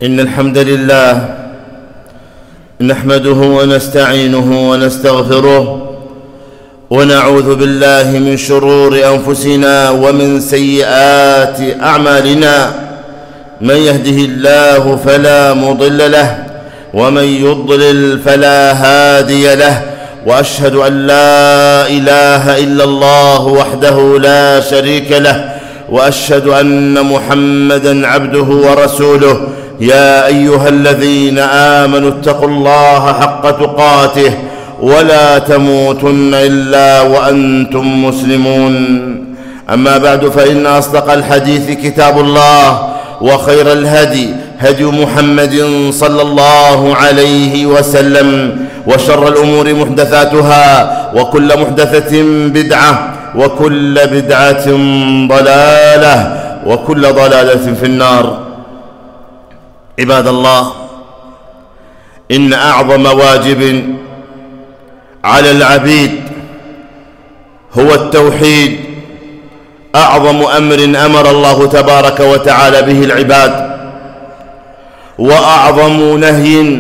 إن الحمد لله نحمده ونستعينه ونستغفره ونعوذ بالله من شرور أنفسنا ومن سيئات أعمالنا. من يهده الله فلا مضل له ومن يضلل فلا هادي له، وأشهد أن لا إله إلا الله وحده لا شريك له، وأشهد أن محمدًا عبده ورسوله. يا أيها الذين آمنوا اتقوا الله حق تقاته ولا تموتن إلا وأنتم مسلمون. أما بعد، فإن أصدق الحديث كتاب الله، وخير الهدي هدي محمد صلى الله عليه وسلم، وشر الأمور محدثاتها، وكل محدثة بدعة، وكل بدعة ضلالة، وكل ضلالة في النار. عباد الله، إن أعظم واجب على العبيد هو التوحيد، أعظم أمر أمر الله تبارك وتعالى به العباد، وأعظم نهي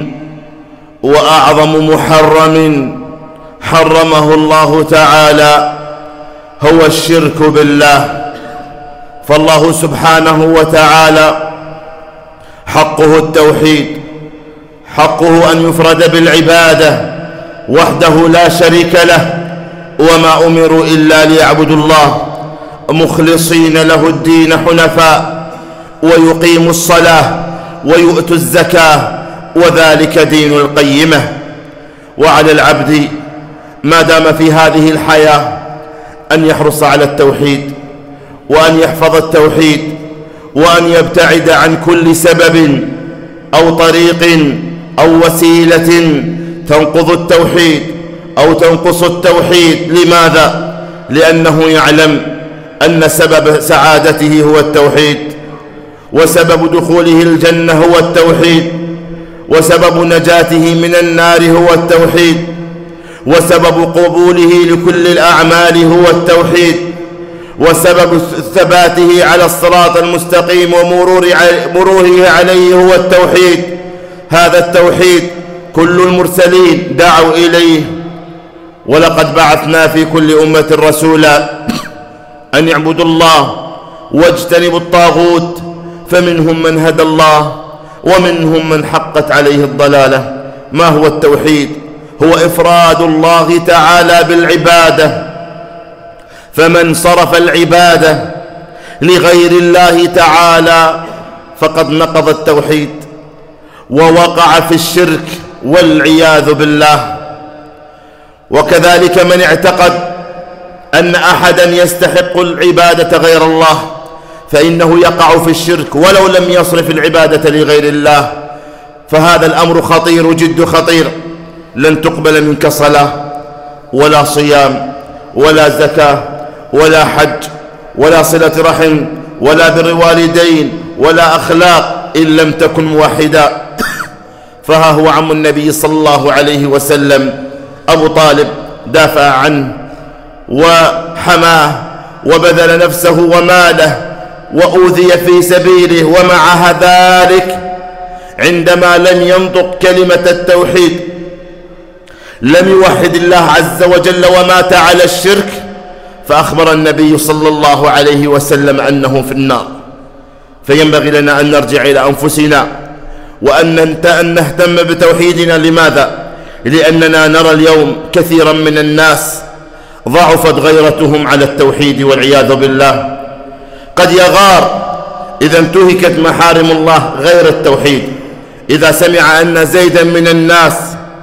وأعظم محرم حرمه الله تعالى هو الشرك بالله. فالله سبحانه وتعالى حقه التوحيد، حقه أن يفرد بالعبادة وحده لا شريك له، وما أمروا إلا ليعبدوا الله مخلصين له الدين حنفاء، ويقيموا الصلاة ويؤتوا الزكاة، وذلك دين القيمة. وعلى العبد ما دام في هذه الحياة أن يحرص على التوحيد، وأن يحفظ التوحيد، وأن يبتعد عن كل سبب أو طريق أو وسيلة تنقض التوحيد أو تنقص التوحيد. لماذا؟ لأنه يعلم أن سبب سعادته هو التوحيد، وسبب دخوله الجنة هو التوحيد، وسبب نجاته من النار هو التوحيد، وسبب قبوله لكل الأعمال هو التوحيد، وسبب ثباته على الصراط المستقيم ومروره عليه هو التوحيد. هذا التوحيد كل المرسلين دعوا إليه، ولقد بعثنا في كل أمة رسولا أن يعبدوا الله واجتنبوا الطاغوت، فمنهم من هدى الله ومنهم من حقت عليه الضلالة. ما هو التوحيد؟ هو إفراد الله تعالى بالعبادة، فمن صرف العبادة لغير الله تعالى فقد نقض التوحيد ووقع في الشرك والعياذ بالله. وكذلك من اعتقد أن أحدا يستحق العبادة غير الله فإنه يقع في الشرك ولو لم يصرف العبادة لغير الله، فهذا الأمر خطير جد خطير. لن تقبل منك صلاة ولا صيام ولا زكاة ولا حج ولا صلة رحم ولا بر والدين ولا أخلاق إن لم تكن موحدا. فها هو عم النبي صلى الله عليه وسلم أبو طالب دافع عنه وحماه وبذل نفسه وماله وأوذي في سبيله، ومع ذلك عندما لم ينطق كلمة التوحيد لم يوحد الله عز وجل ومات على الشرك، فأخبر النبي صلى الله عليه وسلم أنه في النار. فينبغي لنا أن نرجع إلى أنفسنا وأن نهتم بتوحيدنا. لماذا؟ لأننا نرى اليوم كثيرا من الناس ضعفت غيرتهم على التوحيد والعياذ بالله. قد يغار إذا انتهكت محارم الله غير التوحيد. إذا سمع أن زيدا من الناس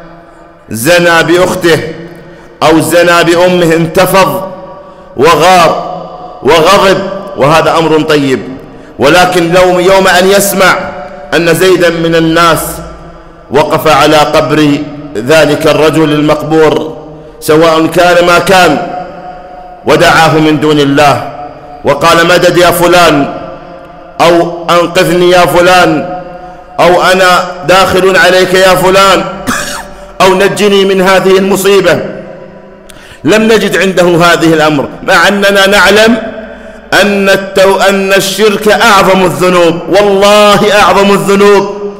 زنى بأخته أو زنى بأمه انتفض وغار وغضب، وهذا أمر طيب. ولكن لو يوم أن يسمع أن زيدا من الناس وقف على قبر ذلك الرجل المقبور سواء كان ما كان ودعاه من دون الله وقال مدد يا فلان، أو أنقذني يا فلان، أو أنا داخل عليك يا فلان، أو نجني من هذه المصيبة، لم نجد عنده هذه الأمر، مع أننا نعلم أن الشرك أعظم الذنوب، والله أعظم الذنوب،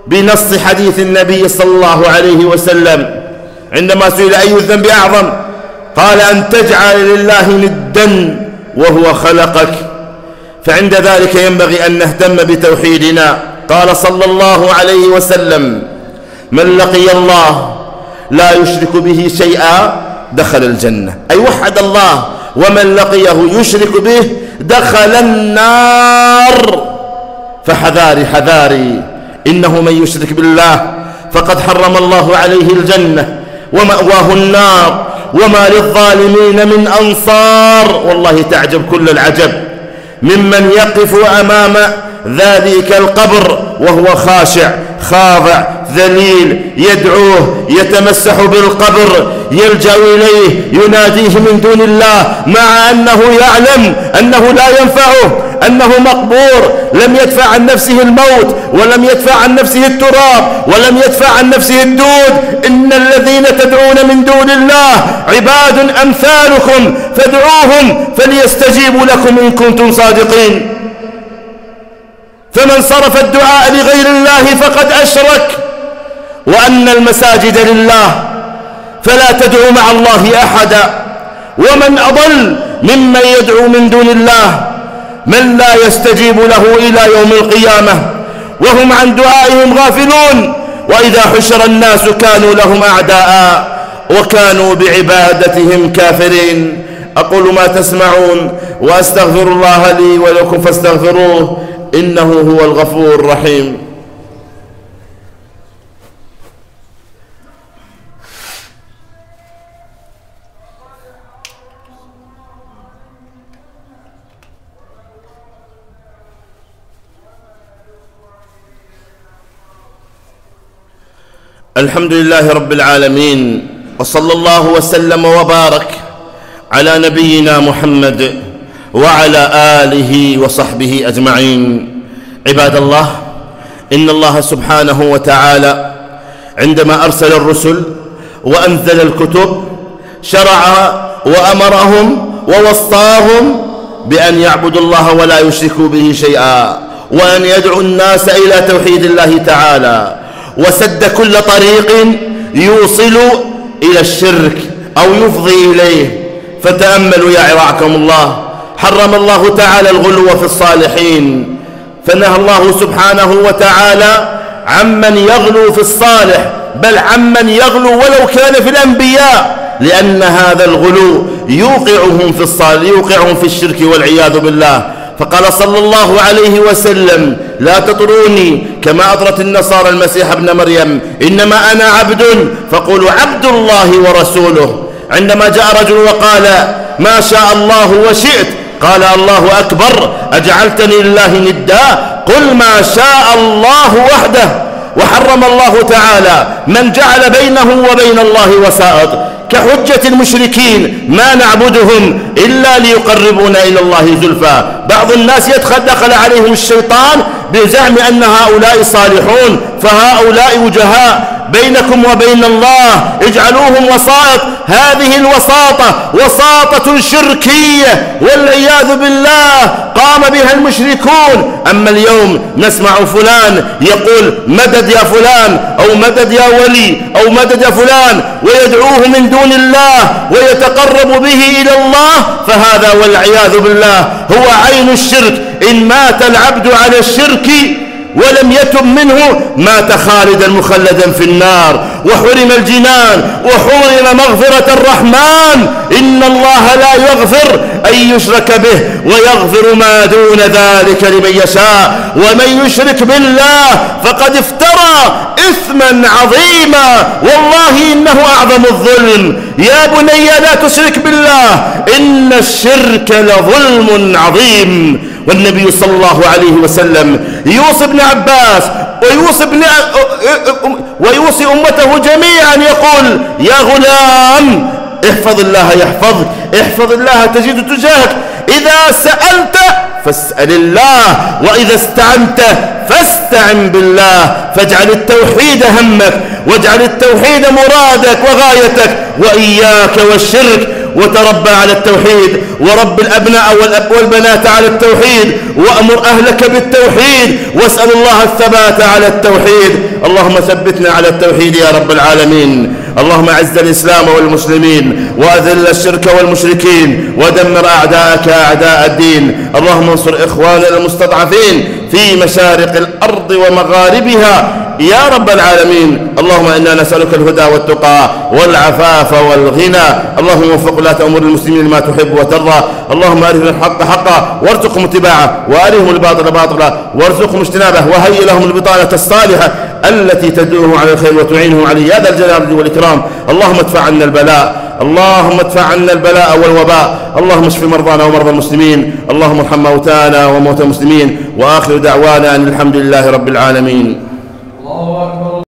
بنص حديث النبي صلى الله عليه وسلم عندما سئل أي الذنب أعظم قال أن تجعل لله ندا وهو خلقك. فعند ذلك ينبغي أن نهتم بتوحيدنا. قال صلى الله عليه وسلم من لقي الله لا يشرك به شيئا دخل الجنة، أي وحد الله، ومن لقيه يشرك به دخل النار. فحذاري حذاري، إنه من يشرك بالله فقد حرم الله عليه الجنة ومأواه النار وما للظالمين من أنصار. والله تعجب كل العجب ممن يقف أمام ذلك القبر وهو خاشع خاضع ذليل، يدعوه، يتمسح بالقبر، يلجأ إليه، يناديه من دون الله، مع أنه يعلم أنه لا ينفعه، أنه مقبور، لم يدفع عن نفسه الموت، ولم يدفع عن نفسه التراب، ولم يدفع عن نفسه الدود. إن الذين تدعون من دون الله عباد أمثالكم فادعوهم فليستجيبوا لكم إن كنتم صادقين. فمن صرف الدعاء لغير الله فقد أشرك، وأن المساجد لله فلا تدعوا مع الله أحدا. ومن أضل ممن يدعو من دون الله من لا يستجيب له إلى يوم القيامة وهم عن دعائهم غافلون. وإذا حشر الناس كانوا لهم أعداء وكانوا بعبادتهم كافرين. أقول ما تسمعون وأستغفر الله لي ولكم فاستغفروه إنه هو الغفور الرحيم. الحمد لله رب العالمين، وصلى الله وسلم وبارك على نبينا محمد وعلى آله وصحبه أجمعين. عباد الله، إن الله سبحانه وتعالى عندما أرسل الرسل وأنزل الكتب شرع وأمرهم ووصاهم بأن يعبدوا الله ولا يشركوا به شيئا، وأن يدعوا الناس إلى توحيد الله تعالى، وسد كل طريق يوصل إلى الشرك أو يفضي إليه. فتأملوا يا رعاكم الله، حرم الله تعالى الغلو في الصالحين، فنهى الله سبحانه وتعالى عمن يغلو في الصالح، بل عمن يغلو ولو كان في الأنبياء، لأن هذا الغلو يوقعهم في الشرك والعياذ بالله. فقال صلى الله عليه وسلم لا تطروني كما أطرت النصارى المسيح ابن مريم، إنما أنا عبد فقولوا عبد الله ورسوله. عندما جاء رجل وقال ما شاء الله وشئت قال الله أكبر أجعلتني لله ندا، قل ما شاء الله وحده. وحرم الله تعالى من جعل بينه وبين الله وسائط كحجة المشركين ما نعبدهم إلا ليقربونا إلى الله زلفى. بعض الناس دخل عليهم الشيطان بزعم أن هؤلاء صالحون فهؤلاء وجهاء بينكم وبين الله، اجعلوهم وسائط. هذه الوساطة وساطة شركية والعياذ بالله قام بها المشركون. أما اليوم نسمع فلان يقول مدد يا فلان أو مدد يا ولي أو مدد يا فلان ويدعوه من دون الله ويتقرب به إلى الله، فهذا والعياذ بالله هو عين الشرك. إن مات العبد على الشرك ولم يتب منه مات خالدا مخلدا في النار وحرم الجنان وحرم مغفرة الرحمن. إن الله لا يغفر أن يشرك به ويغفر ما دون ذلك لمن يشاء، ومن يشرك بالله فقد افترى إثما عظيما، والله إنه أعظم الظلم. يا بني لا تشرك بالله إن الشرك لظلم عظيم. والنبي صلى الله عليه وسلم يوصي ابن عباس ويوصي أمته جميعا يقول يا غلام احفظ الله يحفظك، احفظ الله تجد تجاهك، إذا سألت فاسأل الله، وإذا استعنت فاستعن بالله. فاجعل التوحيد همك واجعل التوحيد مرادك وغايتك، وإياك والشرك وتربى على التوحيد، ورب الأبناء والبنات على التوحيد، وأمر أهلك بالتوحيد، واسأل الله الثبات على التوحيد. اللهم ثبتنا على التوحيد يا رب العالمين. اللهم أعز الإسلام والمسلمين، وأذل الشرك والمشركين، ودمر أعداءك أعداء الدين. اللهم انصر إخواننا المستضعفين في مشارق الأرض ومغاربها يا رب العالمين. اللهم إنا نسألك الهدى والتقى والعفاف والغنى. اللهم وفق ولاة أمور المسلمين لما تحب وترضى. اللهم أرهم الحق حقا وارزقهم اتباعه، وأرهم الباطل باطلا وارزقهم اجتنابه، وهيئ لهم البطانة الصالحة التي تدلهم على الخير وتعينهم عليه يا ذا الجلال والإكرام. اللهم ادفع عنا البلاء، اللهم ادفع عنا البلاء والوباء. اللهم اشف مرضانا ومرضى المسلمين. اللهم ارحم موتانا وموتى المسلمين. وآخر دعوانا أن الحمد لله رب العالمين.